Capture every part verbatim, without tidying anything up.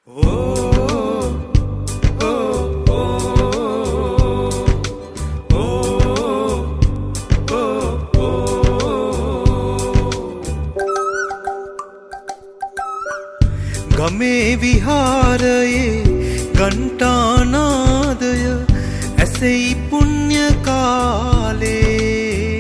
ගමේ විහාරයේ ගණ්ඨානාදය ඇසෙයි පුණ්‍ය කාලේ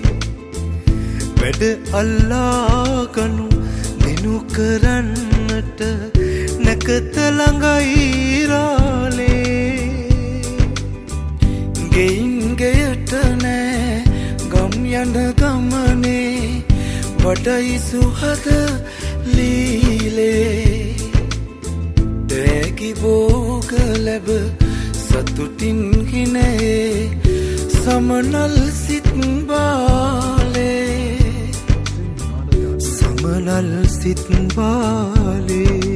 වැඩ අල්ලාගනු දිනු කරන්නට නැකත ළඟයි රාලේ ගෙයින් ගෙයට නෑ ගම් යන ගමනේ වඩයි සුහද ලීලේ දැකි භෝග ලැබ සතුටින් හිනේ සමනල් සිත් බාලේ සමනල් සිත් බාලේ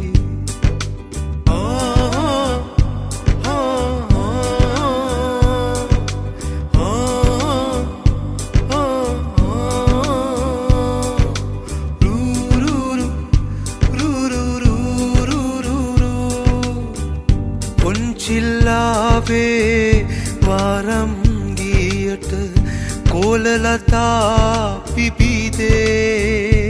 චිල්ලාවේ වාරම් ගියට කෝලලතා පිපිදේ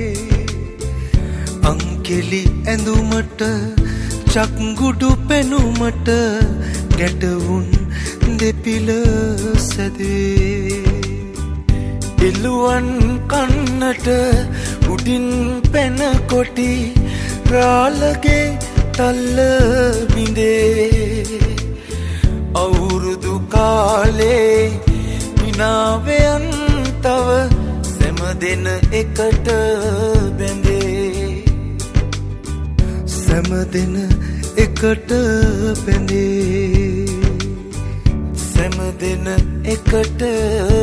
අංකෙලි ඇඳුමට චක්ගුඩු පෙනුමට ගැටවුන් දෙපිල සැදේ ඉල්ලුවන් කන්නට උඩින් පැන කොටි රාලගේ තල්ල බිඳේ අවුරුදු කාලේ විනාවයන් තව සැම දෙන එකට බැඳේ සැම දෙන එකට බැඳේ සැම දෙන එකට